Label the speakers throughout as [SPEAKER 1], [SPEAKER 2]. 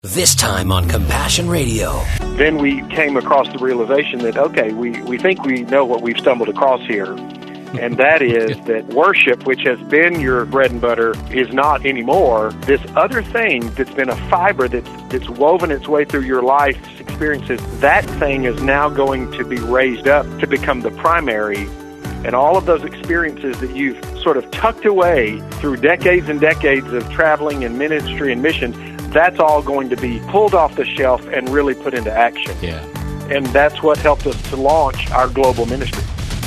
[SPEAKER 1] This time on Compassion Radio.
[SPEAKER 2] Then we came across the realization that, okay, we think we know what we've stumbled across here, and that is that worship, which has been your bread and butter, is not anymore. This other thing that's been a fiber that's woven its way through your life's experiences, that thing is now going to be raised up to become the primary. And all of those experiences that you've sort of tucked away through decades and decades of traveling and ministry and missions, that's all going to be pulled off the shelf and really put into action.
[SPEAKER 3] Yeah.
[SPEAKER 2] And that's what helped us to launch our global ministry.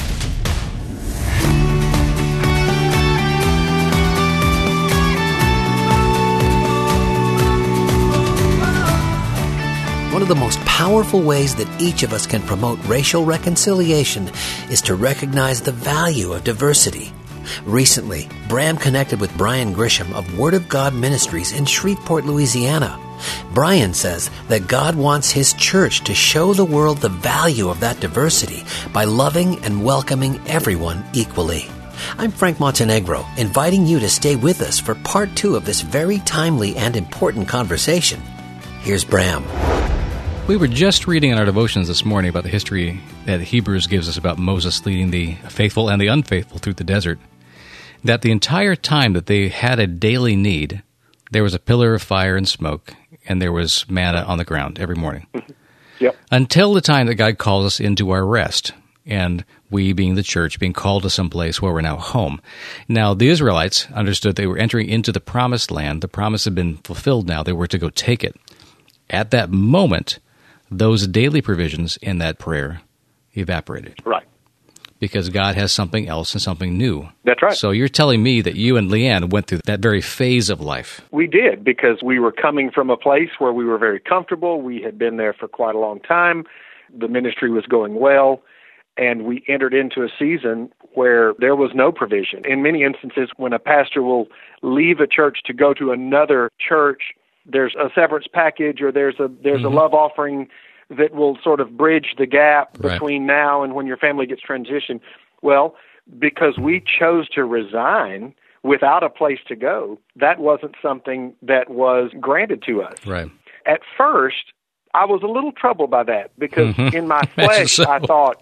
[SPEAKER 1] One of the most powerful ways that each of us can promote racial reconciliation is to recognize the value of diversity. Recently, Bram connected with Brian Grisham of Word of God Ministries in Shreveport, Louisiana. Brian says that God wants His church to show the world the value of that diversity by loving and welcoming everyone equally. I'm Frank Montenegro, inviting you to stay with us for part 2 of this very timely and important conversation. Here's Bram.
[SPEAKER 3] We were just reading in our devotions this morning about the history that Hebrews gives us about Moses leading the faithful and the unfaithful through the desert, that the entire time that they had a daily need, there was a pillar of fire and smoke, and there was manna on the ground every morning.
[SPEAKER 2] Yep.
[SPEAKER 3] Until the time that God calls us into our rest, and we, being the church, being called to some place where we're now home. Now, the Israelites understood they were entering into the promised land. The promise had been fulfilled now. They were to go take it. At that moment, those daily provisions in that prayer evaporated.
[SPEAKER 2] Right.
[SPEAKER 3] Because God has something else and something new.
[SPEAKER 2] That's right.
[SPEAKER 3] So you're telling me that you and Leanne went through that very phase of life.
[SPEAKER 2] We did, because we were coming from a place where we were very comfortable. We had been there for quite a long time. The ministry was going well, and we entered into a season where there was no provision. In many instances, when a pastor will leave a church to go to another church, there's a severance package or there's a love offering that will sort of bridge the gap between now and when your family gets transitioned. Well, because we chose to resign without a place to go, that wasn't something that was granted to us.
[SPEAKER 3] Right.
[SPEAKER 2] At first, I was a little troubled by that because in my flesh, I thought,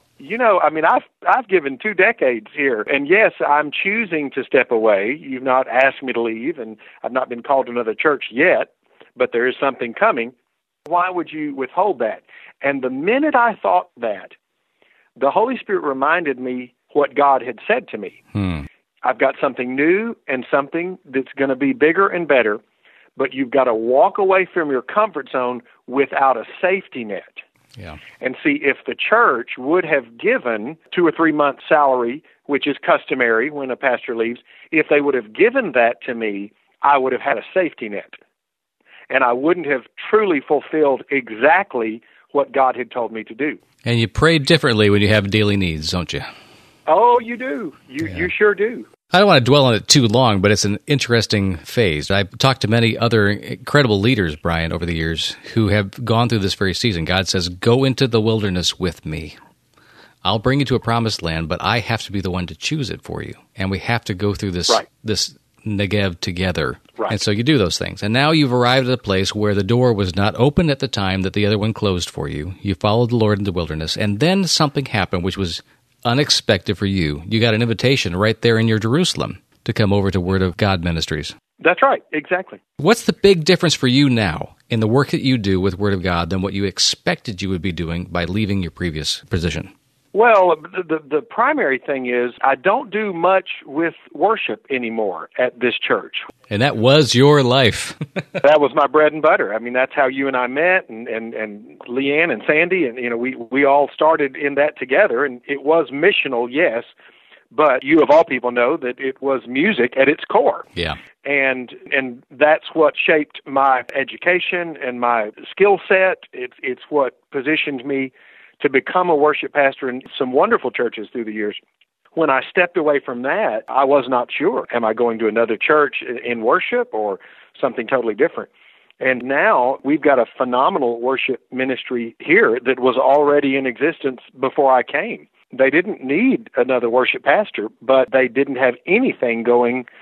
[SPEAKER 2] I've given 2 decades here, and yes, I'm choosing to step away. You've not asked me to leave, and I've not been called to another church yet, but there is something coming. Why would you withhold that? And the minute I thought that, the Holy Spirit reminded me what God had said to me. I've got something new and something that's going to be bigger and better, but you've got to walk away from your comfort zone without a safety net.
[SPEAKER 3] Yeah.
[SPEAKER 2] And see, if the church would have given 2 or 3 months' salary, which is customary when a pastor leaves, if they would have given that to me, I would have had a safety net. And I wouldn't have truly fulfilled exactly what God had told me to do.
[SPEAKER 3] And you pray differently when you have daily needs, don't you?
[SPEAKER 2] Oh, you do. You sure do.
[SPEAKER 3] I don't want to dwell on it too long, but it's an interesting phase. I've talked to many other incredible leaders, Brian, over the years who have gone through this very season. God says, go into the wilderness with me. I'll bring you to a promised land, but I have to be the one to choose it for you. And we have to go through this Negev together.
[SPEAKER 2] Right.
[SPEAKER 3] And so you do those things. And now you've arrived at a place where the door was not open at the time that the other one closed for you. You followed the Lord into the wilderness. And then something happened which was unexpected for you. You got an invitation right there in your Jerusalem to come over to Word of God Ministries.
[SPEAKER 2] That's right. Exactly.
[SPEAKER 3] What's the big difference for you now in the work that you do with Word of God than what you expected you would be doing by leaving your previous position?
[SPEAKER 2] Well, the primary thing is I don't do much with worship anymore at this church.
[SPEAKER 3] And that was your life.
[SPEAKER 2] That was my bread and butter. I mean, that's how you and I met, and Leanne and Sandy, and we all started in that together, and it was missional, yes, but you of all people know that it was music at its core.
[SPEAKER 3] Yeah.
[SPEAKER 2] And that's what shaped my education and my skill set. It's what positioned me to become a worship pastor in some wonderful churches through the years. When I stepped away from that, I was not sure. Am I going to another church in worship or something totally different? And now we've got a phenomenal worship ministry here that was already in existence before I came. They didn't need another worship pastor, but they didn't have anything going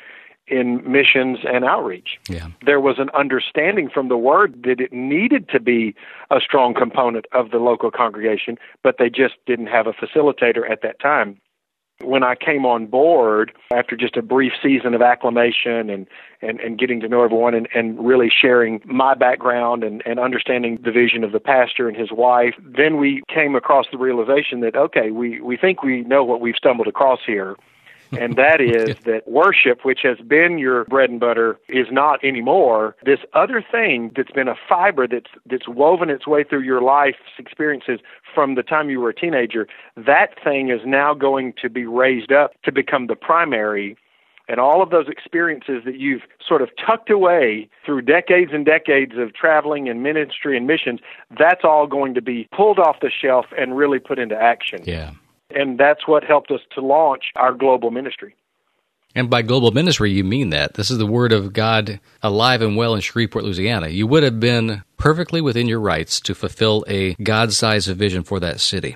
[SPEAKER 2] in missions and outreach.
[SPEAKER 3] Yeah.
[SPEAKER 2] There was an understanding from the Word that it needed to be a strong component of the local congregation, but they just didn't have a facilitator at that time. When I came on board, after just a brief season of acclimation and getting to know everyone and really sharing my background and understanding the vision of the pastor and his wife, then we came across the realization that, okay, we think we know what we've stumbled across here. And that is that worship, which has been your bread and butter, is not anymore. This other thing that's been a fiber that's woven its way through your life's experiences from the time you were a teenager, that thing is now going to be raised up to become the primary. And all of those experiences that you've sort of tucked away through decades and decades of traveling and ministry and missions, that's all going to be pulled off the shelf and really put into action.
[SPEAKER 3] Yeah.
[SPEAKER 2] And that's what helped us to launch our global ministry.
[SPEAKER 3] And by global ministry, you mean that. This is the Word of God alive and well in Shreveport, Louisiana. You would have been perfectly within your rights to fulfill a God-sized vision for that city.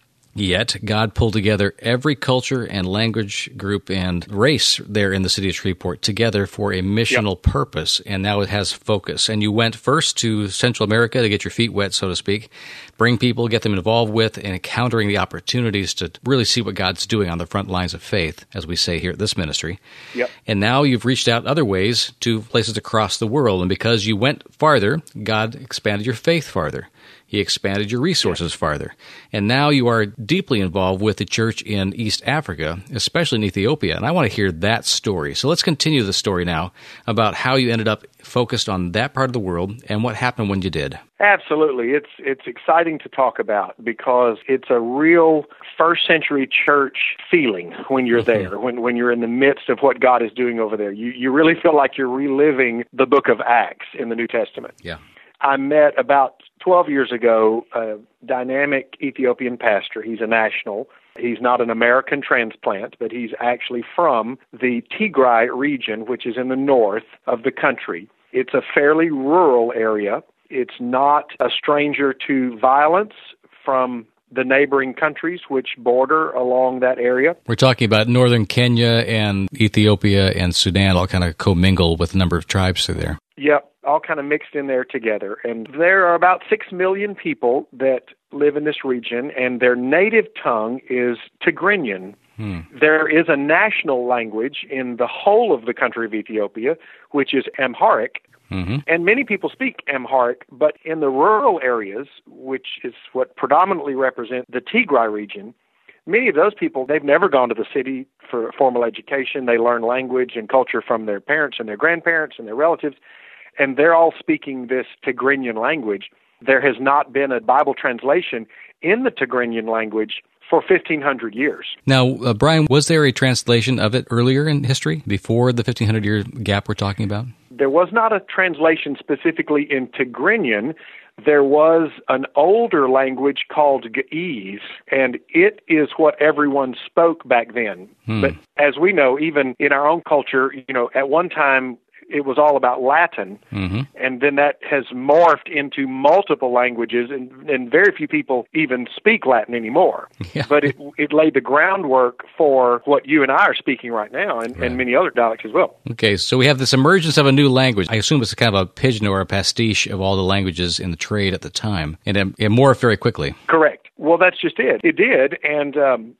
[SPEAKER 3] Yet, God pulled together every culture and language group and race there in the city of Shreveport together for a missional purpose, and now it has focus. And you went first to Central America to get your feet wet, so to speak, bring people, get them involved with, and encountering the opportunities to really see what God's doing on the front lines of faith, as we say here at this ministry.
[SPEAKER 2] Yep.
[SPEAKER 3] And now you've reached out other ways to places across the world, and because you went farther, God expanded your faith farther. He expanded your resources farther. And now you are deeply involved with the church in East Africa, especially in Ethiopia. And I want to hear that story. So let's continue the story now about how you ended up focused on that part of the world and what happened when you did.
[SPEAKER 2] Absolutely. It's exciting to talk about because it's a real first century church feeling when you're there, when you're in the midst of what God is doing over there. You really feel like you're reliving the book of Acts in the New Testament.
[SPEAKER 3] Yeah.
[SPEAKER 2] I met about 12 years ago a dynamic Ethiopian pastor. He's a national. He's not an American transplant, but he's actually from the Tigray region, which is in the north of the country. It's a fairly rural area. It's not a stranger to violence from the neighboring countries which border along that area.
[SPEAKER 3] We're talking about northern Kenya and Ethiopia and Sudan all kind of commingle with a number of tribes through there.
[SPEAKER 2] Yep, all kind of mixed in there together. And there are about 6 million people that live in this region, and their native tongue is Tigrinya. There is a national language in the whole of the country of Ethiopia, which is Amharic. And many people speak Amharic, but in the rural areas, which is what predominantly represent the Tigray region, many of those people, they've never gone to the city for formal education. They learn language and culture from their parents and their grandparents and their relatives, and they're all speaking this Tigrinya language. There has not been a Bible translation in the Tigrinya language for 1,500 years.
[SPEAKER 3] Now, Brian, was there a translation of it earlier in history, before the 1,500-year gap we're talking about?
[SPEAKER 2] There was not a translation specifically in Tigrinya. There was an older language called Ge'ez, and it is what everyone spoke back then. But as we know, even in our own culture, at one time, it was all about Latin, and then that has morphed into multiple languages, and very few people even speak Latin anymore. Yeah. But it laid the groundwork for what you and I are speaking right now, and many other dialects as well.
[SPEAKER 3] Okay, so we have this emergence of a new language. I assume it's kind of a pigeon or a pastiche of all the languages in the trade at the time, and it morphed very quickly.
[SPEAKER 2] Correct. Well, that's just it. It did, and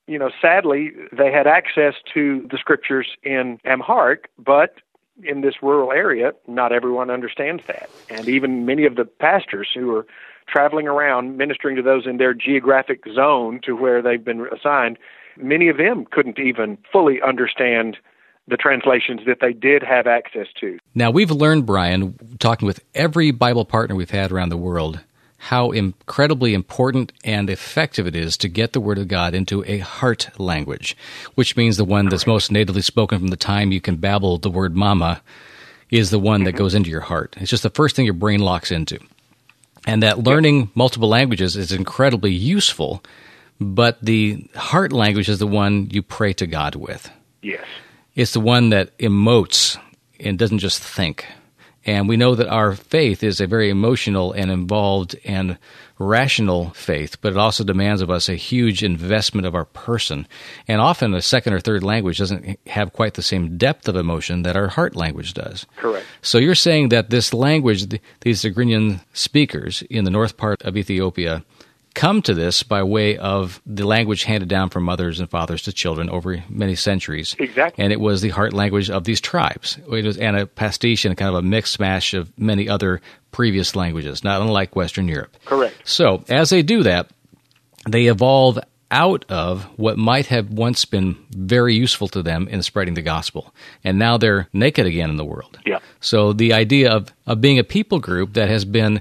[SPEAKER 2] sadly, they had access to the scriptures in Amharic, but in this rural area, not everyone understands that. And even many of the pastors who are traveling around ministering to those in their geographic zone to where they've been assigned, many of them couldn't even fully understand the translations that they did have access to.
[SPEAKER 3] Now, we've learned, Brian, talking with every Bible partner we've had around the world, how incredibly important and effective it is to get the Word of God into a heart language, which means the one that's most natively spoken from the time you can babble the word mama is the one that goes into your heart. It's just the first thing your brain locks into. And that learning multiple languages is incredibly useful, but the heart language is the one you pray to God with.
[SPEAKER 2] Yes.
[SPEAKER 3] It's the one that emotes and doesn't just think. And we know that our faith is a very emotional and involved and rational faith, but it also demands of us a huge investment of our person. And often a second or third language doesn't have quite the same depth of emotion that our heart language does.
[SPEAKER 2] Correct.
[SPEAKER 3] So you're saying that this language, these Tigrinya speakers in the north part of Ethiopia, come to this by way of the language handed down from mothers and fathers to children over many centuries.
[SPEAKER 2] Exactly.
[SPEAKER 3] And it was the heart language of these tribes. It was and a pastiche and kind of a mixed mash of many other previous languages, not unlike Western Europe.
[SPEAKER 2] Correct.
[SPEAKER 3] So as they do that, they evolve out of what might have once been very useful to them in spreading the gospel. And now they're naked again in the world.
[SPEAKER 2] Yeah.
[SPEAKER 3] So the idea of being a people group that has been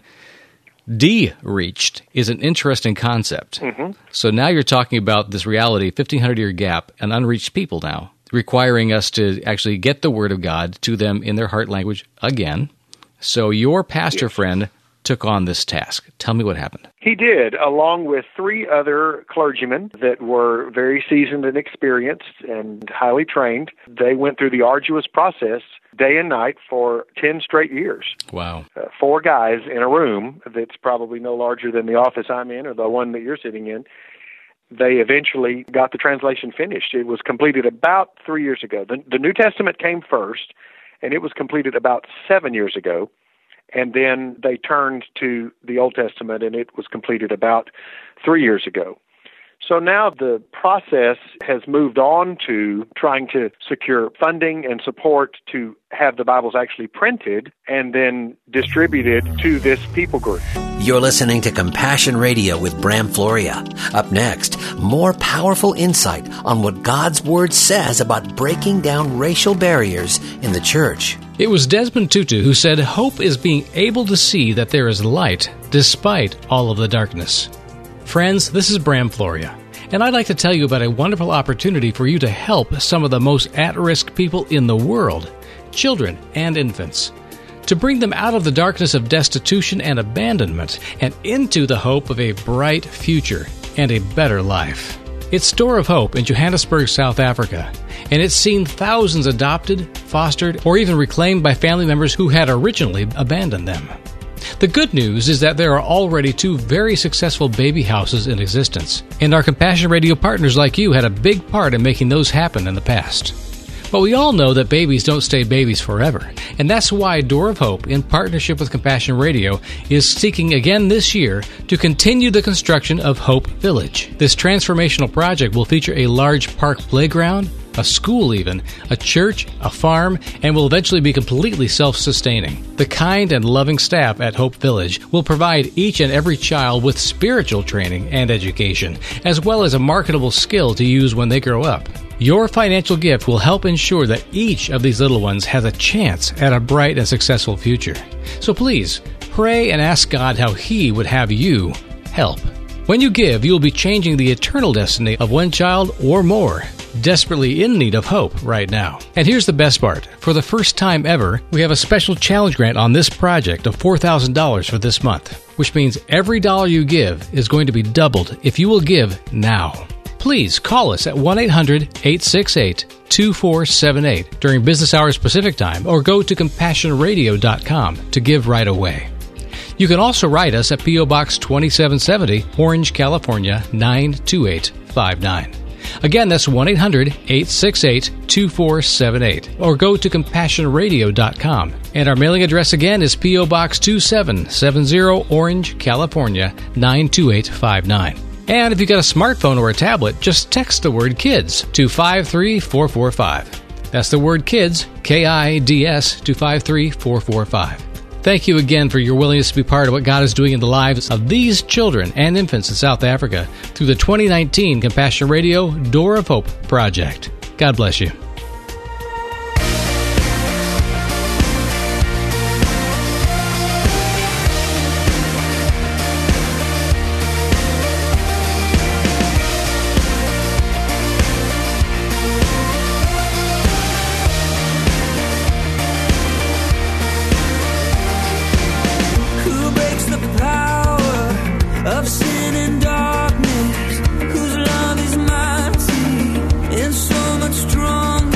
[SPEAKER 3] de-reached is an interesting concept. Mm-hmm. So now you're talking about this reality, 1,500-year gap, an unreached people now, requiring us to actually get the Word of God to them in their heart language again. So your pastor friend took on this task. Tell me what happened.
[SPEAKER 2] He did, along with 3 other clergymen that were very seasoned and experienced and highly trained. They went through the arduous process day and night for 10 straight years.
[SPEAKER 3] Wow.
[SPEAKER 2] 4 guys in a room that's probably no larger than the office I'm in or the one that you're sitting in. They eventually got the translation finished. It was completed about 3 years ago. The New Testament came first, and it was completed about 7 years ago. And then they turned to the Old Testament, and it was completed about 3 years ago. So now the process has moved on to trying to secure funding and support to have the Bibles actually printed and then distributed to this people group.
[SPEAKER 1] You're listening to Compassion Radio with Bram Floria. Up next, more powerful insight on what God's Word says about breaking down racial barriers in the church.
[SPEAKER 4] It was Desmond Tutu who said, "Hope is being able to see that there is light despite all of the darkness." Friends, this is Bram Floria, and I'd like to tell you about a wonderful opportunity for you to help some of the most at-risk people in the world, children and infants, to bring them out of the darkness of destitution and abandonment and into the hope of a bright future and a better life. It's Door of Hope in Johannesburg, South Africa, and it's seen thousands adopted, fostered, or even reclaimed by family members who had originally abandoned them. The good news is that there are already 2 very successful baby houses in existence, and our Compassion Radio partners like you had a big part in making those happen in the past. But we all know that babies don't stay babies forever, and that's why Door of Hope, in partnership with Compassion Radio, is seeking again this year to continue the construction of Hope Village. This transformational project will feature a large park playground, a school even, a church, a farm, and will eventually be completely self-sustaining. The kind and loving staff at Hope Village will provide each and every child with spiritual training and education, as well as a marketable skill to use when they grow up. Your financial gift will help ensure that each of these little ones has a chance at a bright and successful future. So please, pray and ask God how He would have you help. When you give, you will be changing the eternal destiny of one child or more, desperately in need of hope right now. And here's the best part. For the first time ever, we have a special challenge grant on this project of $4,000 for this month, which means every dollar you give is going to be doubled if you will give now. Please call us at 1-800-868-2478 during business hours Pacific Time or go to CompassionRadio.com to give right away. You can also write us at P.O. Box 2770, Orange, California, 92859. Again, that's 1-800-868-2478 or go to CompassionRadio.com. And our mailing address again is P.O. Box 2770, Orange, California, 92859. And if you've got a smartphone or a tablet, just text the word KIDS to 53445. That's the word KIDS, KIDS, to 53445. Thank you again for your willingness to be part of what God is doing in the lives of these children and infants in South Africa through the 2019 Compassion Radio Door of Hope project. God bless you.
[SPEAKER 5] Strong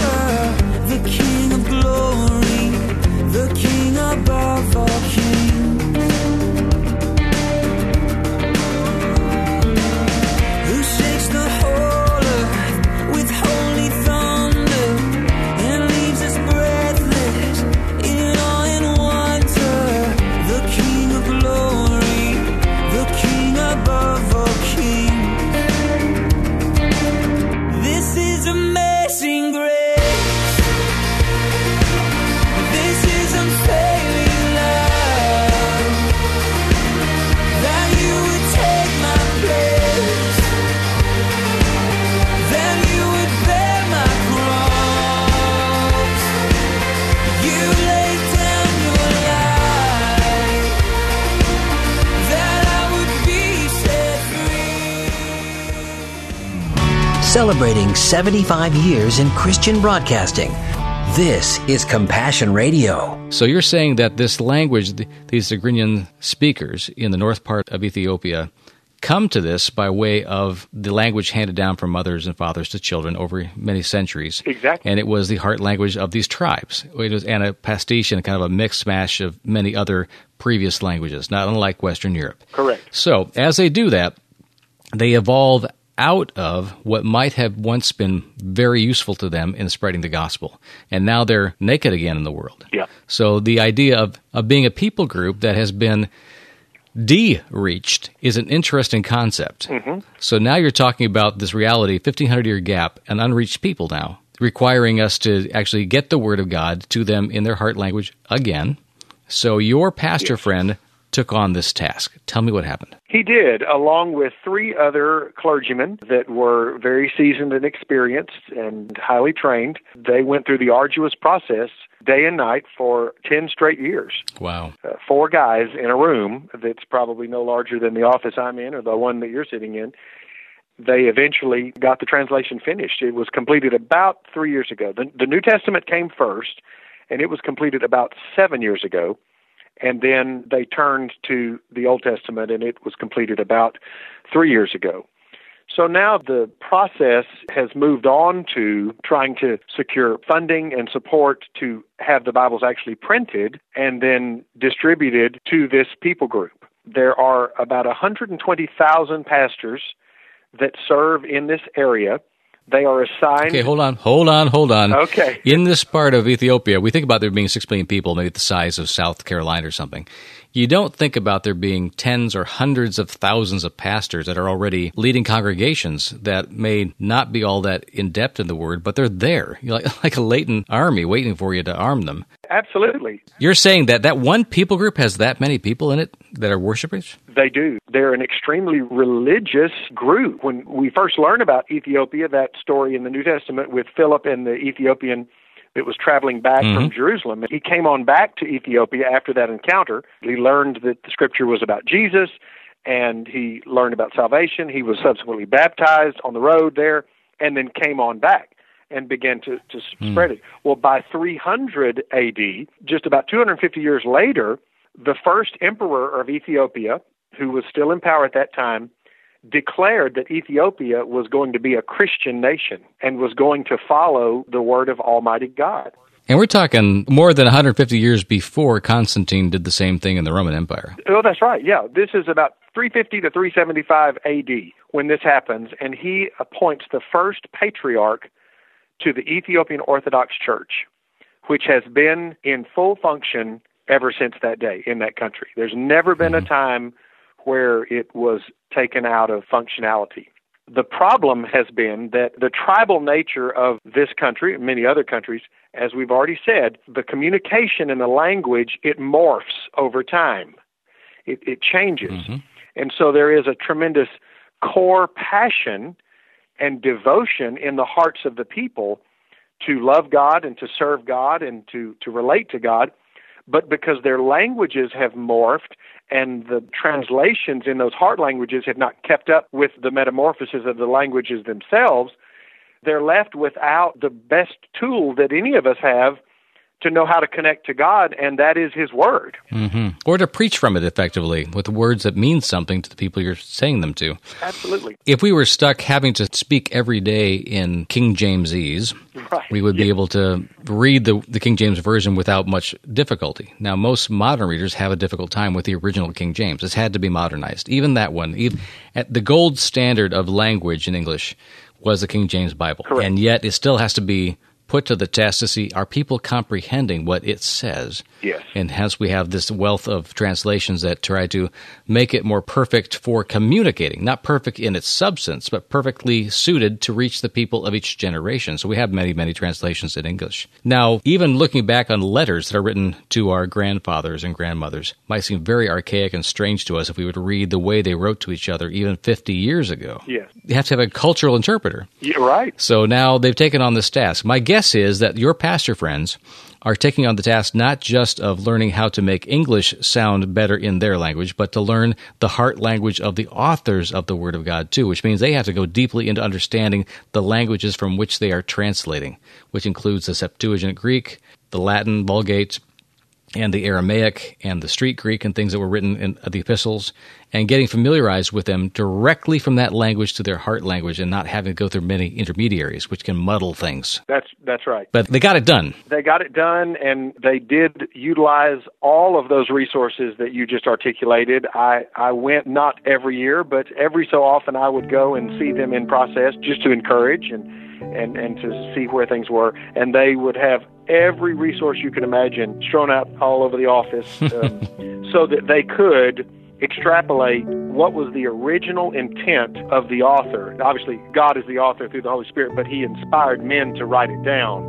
[SPEAKER 1] celebrating 75 years in Christian broadcasting. This is Compassion Radio.
[SPEAKER 3] So you're saying that this language, these Tigrinya speakers in the north part of Ethiopia, come to this by way of the language handed down from mothers and fathers to children over many centuries.
[SPEAKER 2] Exactly.
[SPEAKER 3] And it was the heart language of these tribes. It was a pastiche and kind of a mix mash of many other previous languages, not unlike Western Europe.
[SPEAKER 2] Correct.
[SPEAKER 3] So as they do that, they evolve out of what might have once been very useful to them in spreading the gospel. And now they're naked again in the world.
[SPEAKER 2] Yeah.
[SPEAKER 3] So the idea of being a people group that has been de-reached is an interesting concept. Mm-hmm. So now you're talking about this reality, 1,500-year gap, an unreached people now, requiring us to actually get the Word of God to them in their heart language again. So your pastor friend took on this task. Tell me what happened.
[SPEAKER 2] He did, along with 3 other clergymen that were very seasoned and experienced and highly trained. They went through the arduous process day and night for 10 straight years.
[SPEAKER 3] Wow.
[SPEAKER 2] 4 guys in a room that's probably no larger than the office I'm in or the one that you're sitting in. They eventually got the translation finished. It was completed about 3 years ago. The New Testament came first, and it was completed about 7 years ago. And then they turned to the Old Testament, and it was completed about 3 years ago. So now the process has moved on to trying to secure funding and support to have the Bibles actually printed and then distributed to this people group. There are about 120,000 pastors that serve in this area. They are assigned...
[SPEAKER 3] Okay, hold on.
[SPEAKER 2] Okay.
[SPEAKER 3] In this part of Ethiopia, we think about there being 6 million people, maybe the size of South Carolina or something. You don't think about there being tens or hundreds of thousands of pastors that are already leading congregations that may not be all that in-depth in the Word, but they're there, like a latent army waiting for you to arm them.
[SPEAKER 2] Absolutely.
[SPEAKER 3] You're saying that one people group has that many people in it that are worshipers?
[SPEAKER 2] They do. They're an extremely religious group. When we first learn about Ethiopia, that story in the New Testament with Philip and the Ethiopian that was traveling back from Jerusalem, he came on back to Ethiopia after that encounter. He learned that the scripture was about Jesus, and he learned about salvation. He was subsequently baptized on the road there, and then came on back and began to spread it. Well, by 300 A.D., just about 250 years later, the first emperor of Ethiopia, who was still in power at that time, declared that Ethiopia was going to be a Christian nation and was going to follow the word of Almighty God.
[SPEAKER 3] And we're talking more than 150 years before Constantine did the same thing in the Roman Empire.
[SPEAKER 2] Oh, that's right, yeah. This is about 350 to 375 A.D. when this happens, and he appoints the first patriarch to the Ethiopian Orthodox Church, which has been in full function ever since that day in that country. There's never been a time where it was taken out of functionality. The problem has been that the tribal nature of this country and many other countries, as we've already said, the communication and the language, it morphs over time. It changes. And so there is a tremendous core passion and devotion in the hearts of the people to love God and to serve God and to relate to God. But because their languages have morphed and the translations in those heart languages have not kept up with the metamorphosis of the languages themselves, they're left without the best tool that any of us have to know how to connect to God, and that is His Word.
[SPEAKER 3] Or to preach from it effectively with words that mean something to the people you're saying them to.
[SPEAKER 2] Absolutely.
[SPEAKER 3] If we were stuck having to speak every day in King Jamesese, we would be able to read the King James Version without much difficulty. Now, most modern readers have a difficult time with the original King James. It's had to be modernized. Even that one, at the gold standard of language in English was the King James Bible.
[SPEAKER 2] Correct.
[SPEAKER 3] And yet it still has to be put to the test to see, are people comprehending what it says?
[SPEAKER 2] Yes.
[SPEAKER 3] And hence we have this wealth of translations that try to make it more perfect for communicating, not perfect in its substance, but perfectly suited to reach the people of each generation. So we have many, many translations in English. Now, even looking back on letters that are written to our grandfathers and grandmothers might seem very archaic and strange to us if we would read the way they wrote to each other even 50 years ago.
[SPEAKER 2] Yes.
[SPEAKER 3] You have to have a cultural interpreter.
[SPEAKER 2] Yeah, right.
[SPEAKER 3] So now they've taken on this task. My guess is that your pastor friends are taking on the task not just of learning how to make English sound better in their language, but to learn the heart language of the authors of the Word of God too, which means they have to go deeply into understanding the languages from which they are translating, which includes the Septuagint Greek, the Latin, Vulgate, and the Aramaic and the Street Greek and things that were written in the epistles, and getting familiarized with them directly from that language to their heart language and not having to go through many intermediaries, which can muddle things.
[SPEAKER 2] That's right.
[SPEAKER 3] But they got it done.
[SPEAKER 2] They got it done, and they did utilize all of those resources that you just articulated. I went not every year, but every so often I would go and see them in process just to encourage and to see where things were. And they would have every resource you can imagine strewn out all over the office so that they could extrapolate what was the original intent of the author. Obviously, God is the author through the Holy Spirit, but He inspired men to write it down.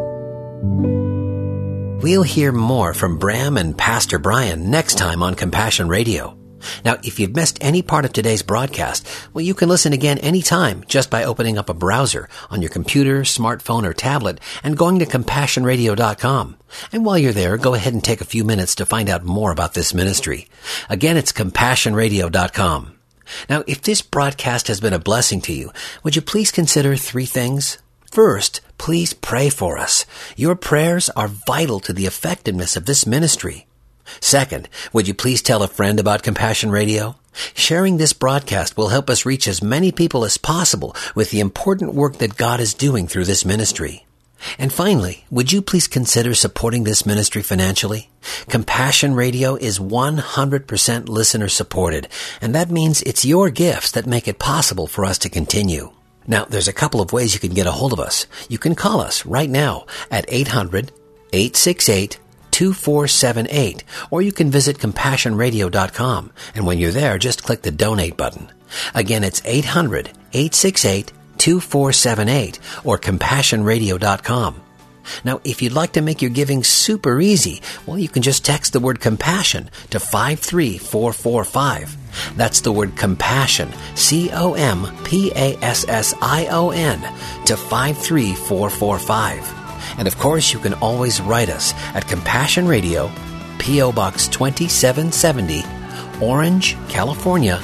[SPEAKER 1] We'll hear more from Bram and Pastor Brian next time on Compassion Radio. Now, if you've missed any part of today's broadcast, well, you can listen again anytime just by opening up a browser on your computer, smartphone, or tablet and going to CompassionRadio.com. And while you're there, go ahead and take a few minutes to find out more about this ministry. Again, it's CompassionRadio.com. Now, if this broadcast has been a blessing to you, would you please consider 3 things? First, please pray for us. Your prayers are vital to the effectiveness of this ministry. Second, would you please tell a friend about Compassion Radio? Sharing this broadcast will help us reach as many people as possible with the important work that God is doing through this ministry. And finally, would you please consider supporting this ministry financially? Compassion Radio is 100% listener supported, and that means it's your gifts that make it possible for us to continue. Now, there's a couple of ways you can get a hold of us. You can call us right now at 800-868-2478, or you can visit CompassionRadio.com, and when you're there, just click the donate button. Again, it's 800-868-2478 or CompassionRadio.com. Now, if you'd like to make your giving super easy, well, you can just text the word compassion to 53445. That's the word compassion, COMPASSION, to 53445. And of course, you can always write us at Compassion Radio, P.O. Box 2770, Orange, California,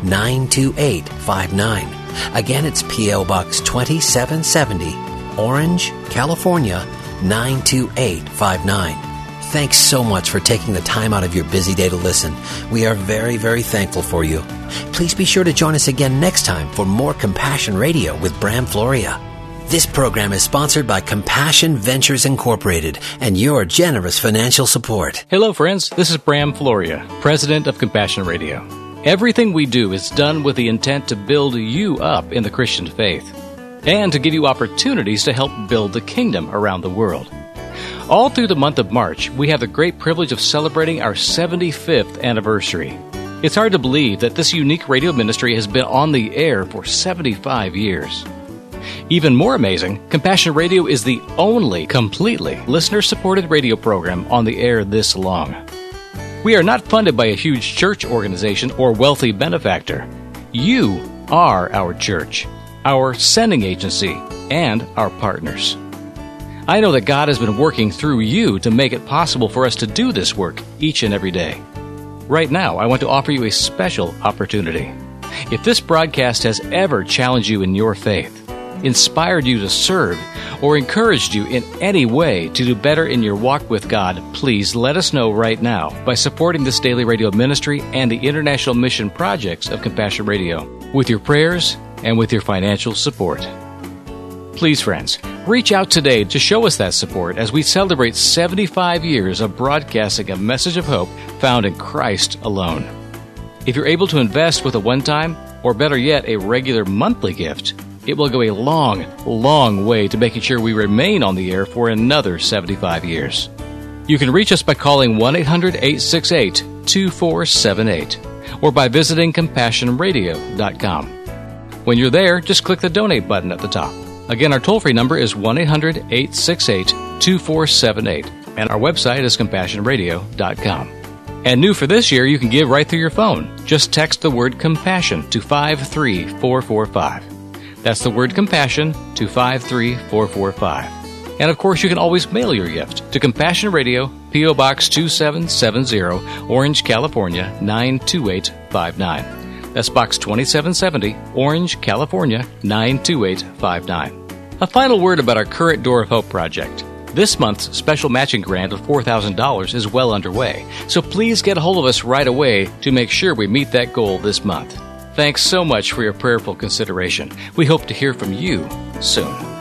[SPEAKER 1] 92859. Again, it's P.O. Box 2770, Orange, California, 92859. Thanks so much for taking the time out of your busy day to listen. We are very, very thankful for you. Please be sure to join us again next time for more Compassion Radio with Bram Floria. This program is sponsored by Compassion Ventures Incorporated and your generous financial support.
[SPEAKER 3] Hello, friends. This is Bram Floria, president of Compassion Radio. Everything we do is done with the intent to build you up in the Christian faith and to give you opportunities to help build the kingdom around the world. All through the month of March, we have the great privilege of celebrating our 75th anniversary. It's hard to believe that this unique radio ministry has been on the air for 75 years. Even more amazing, Compassion Radio is the only completely listener-supported radio program on the air this long. We are not funded by a huge church organization or wealthy benefactor. You are our church, our sending agency, and our partners. I know that God has been working through you to make it possible for us to do this work each and every day. Right now, I want to offer you a special opportunity. If this broadcast has ever challenged you in your faith, inspired you to serve, or encouraged you in any way to do better in your walk with God, please let us know right now by supporting this daily radio ministry and the international mission projects of Compassion Radio with your prayers and with your financial support. Please, friends, reach out today to show us that support as we celebrate 75 years of broadcasting a message of hope found in Christ alone. If you're able to invest with a one-time, or better yet, a regular monthly gift, it will go a long, long way to making sure we remain on the air for another 75 years. You can reach us by calling 1-800-868-2478 or by visiting CompassionRadio.com. When you're there, just click the donate button at the top. Again, our toll-free number is 1-800-868-2478, and our website is CompassionRadio.com. And new for this year, you can give right through your phone. Just text the word compassion to 53445. That's the word compassion to 53445. And of course, you can always mail your gift to Compassion Radio, P.O. Box 2770, Orange, California 92859. That's Box 2770, Orange, California 92859. A final word about our current Door of Hope project. This month's special matching grant of $4,000 is well underway, so please get a hold of us right away to make sure we meet that goal this month. Thanks so much for your prayerful consideration. We hope to hear from you soon.